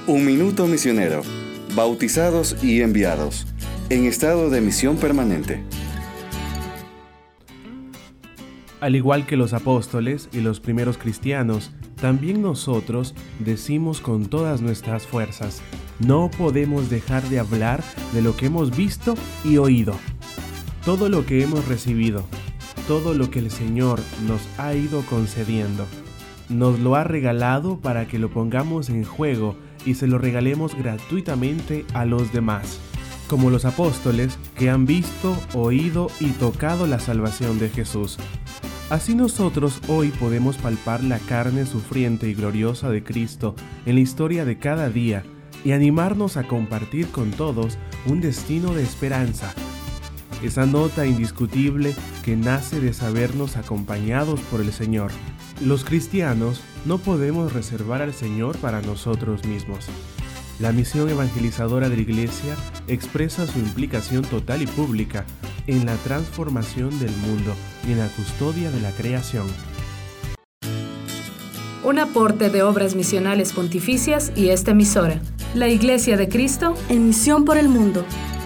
Un minuto misionero. Bautizados y enviados. En estado de misión permanente. Al igual que los apóstoles y los primeros cristianos, también nosotros decimos con todas nuestras fuerzas: no podemos dejar de hablar de lo que hemos visto y oído. Todo lo que hemos recibido, todo lo que el Señor nos ha ido concediendo, nos lo ha regalado para que lo pongamos en juego y se lo regalemos gratuitamente a los demás, como los apóstoles que han visto, oído y tocado la salvación de Jesús. Así nosotros hoy podemos palpar la carne sufriente y gloriosa de Cristo en la historia de cada día y animarnos a compartir con todos un destino de esperanza. Esa nota indiscutible que nace de sabernos acompañados por el Señor. Los cristianos no podemos reservar al Señor para nosotros mismos. La misión evangelizadora de la Iglesia expresa su implicación total y pública en la transformación del mundo y en la custodia de la creación. Un aporte de Obras Misionales Pontificias y esta emisora, la Iglesia de Cristo, en misión por el mundo.